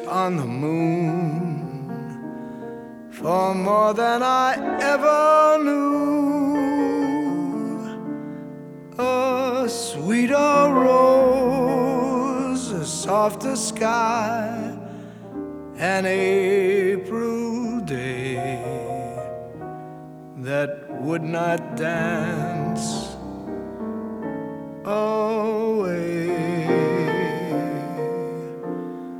on the moon for more than I ever knew. A sweeter rose, a softer sky, an April day that would not dance away.